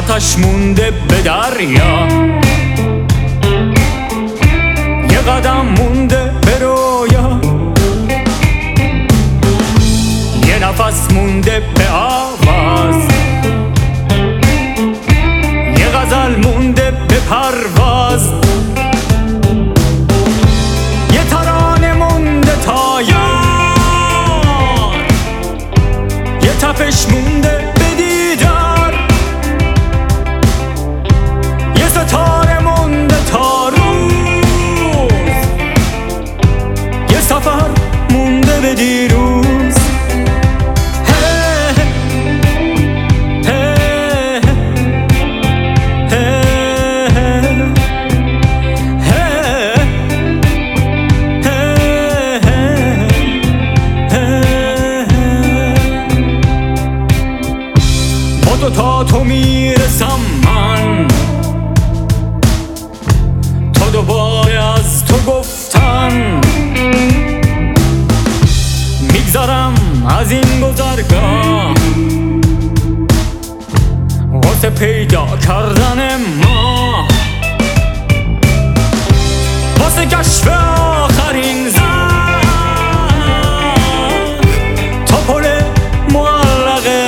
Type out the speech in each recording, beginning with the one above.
آتش مونده به دریا، یه قدم مونده به رویا، یه نفس مونده به آواز، یه غزل مونده به پرواز، یه ترانه مونده تا یار، یه تپش مونده به دیدار، یه ستاره مونده تا روز، یه سفر مونده به دیروز. تا تو میرسم من، تا دوباره از تو گفتن، میگذرم از این گذرگاه واسه پیدا کردن ما، واسه کشف آخرین زن تا پل معلقه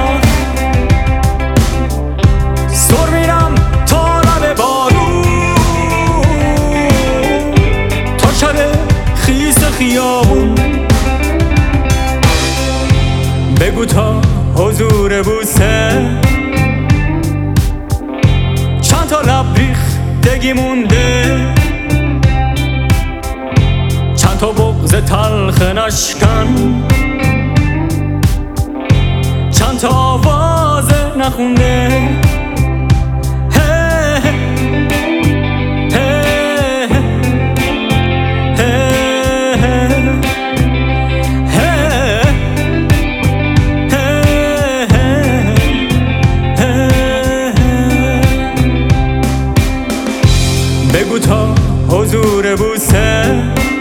خیابون. بگو تا حضور بوسه چند تا لب ریختگی مونده، چند تا بغض تلخ نشکن، چند تا آواز نخونده. بگو تا حضور بوسه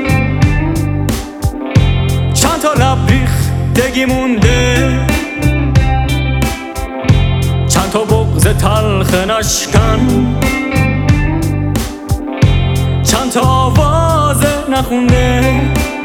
چند تا لب ریختگی مونده، چند تا بغض تلخ نشکن، چند تا آواز نخونده.